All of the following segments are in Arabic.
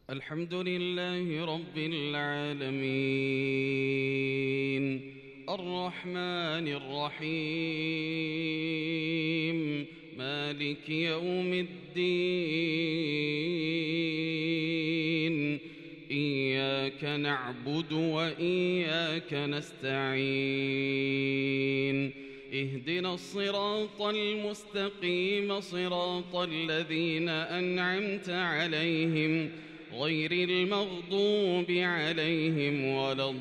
الحمد لله رب العالمين الرحمن الرحيم مالك يوم الدين إياك نعبد وإياك نستعين اهدنا الصراط المستقيم صراط الذين أنعمت عليهم غير المغضوب عليهم ولا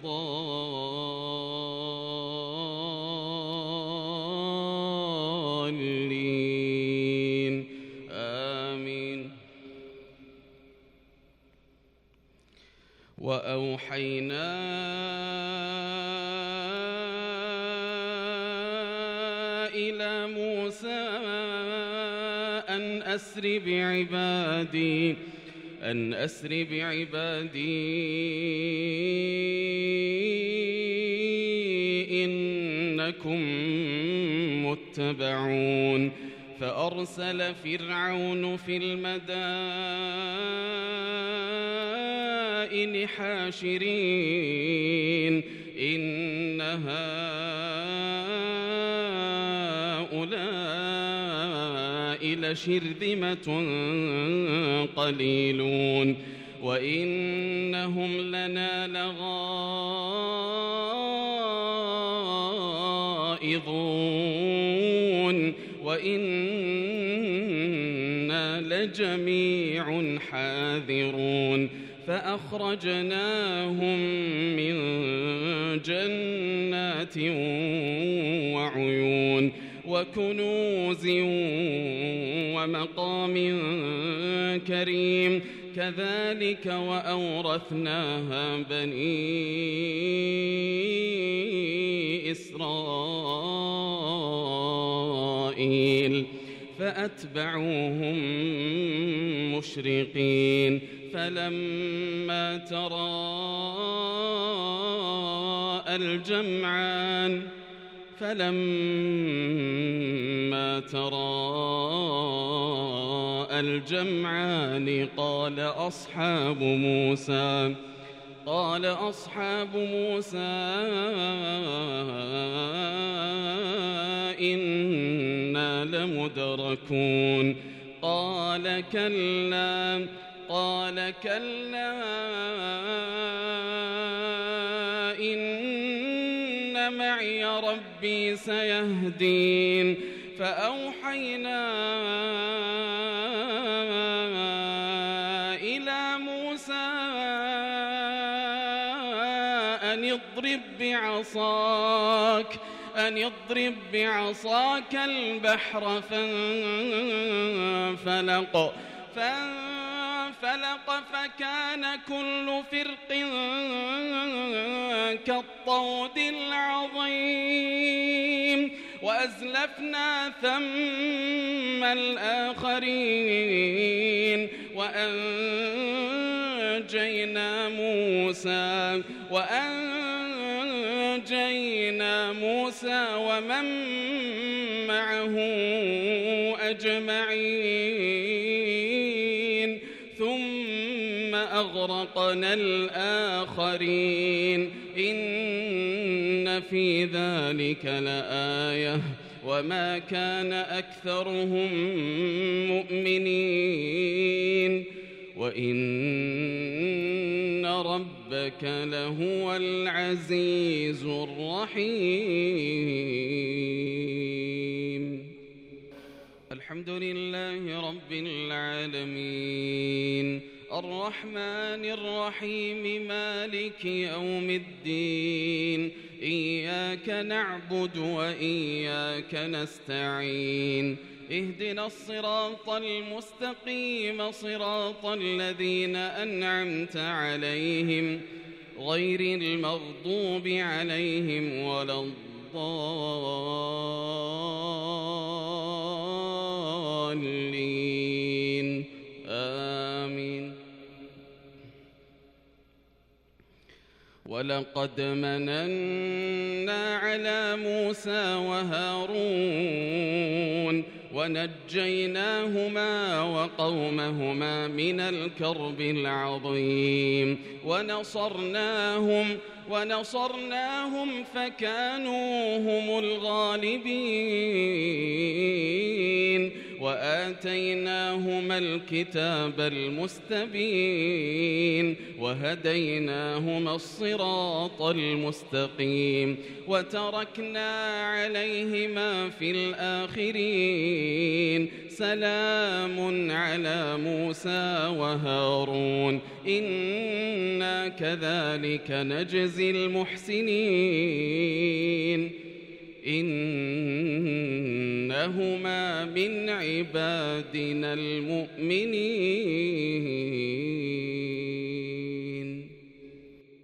الضالين آمين. وأوحينا إلى موسى أن أسر بعبادي إنكم متبعون فأرسل فرعون في المدائن حاشرين إن هؤلاء لشرذمة قليلون وإنهم لنا لغائظون وإنا لجميع حاذرون فأخرجناهم من جنات وعيون وكنوز ومقام كريم كذلك وأورثناها بني إسرائيل فأتبعوهم مشرقين فلما تراءى الجمعان قال أصحاب موسى إنا لمدركون قال كلا إن معي ربي سيهدين فأوحينا إلى موسى أن اضرب بعصاك البحر فانفلق فكان كل فرق كالطود العظيم وأزلفنا ثم الآخرين وأنجينا موسى ومن معه أجمعين ثم أغرقنا الآخرين إن في ذلك لآية وما كان أكثرهم مؤمنين وإن ربك لهو العزيز الرحيم. الحمد لله رب العالمين الرحمن الرحيم مالك يوم الدين إياك نعبد وإياك نستعين اهدنا الصراط المستقيم صراط الذين أنعمت عليهم غير المغضوب عليهم ولا الضالين آمين. ولقد مننا على موسى وهارون ونجيناهما وقومهما من الكرب العظيم ونصرناهم فكانوا هم الغالبين وآتيناهما الكتاب المستبين وهديناهما الصراط المستقيم وتركنا عليهما في الآخرين سلام على موسى وهارون إنا كذلك نجزي المحسنين إنهما من عبادنا المؤمنين.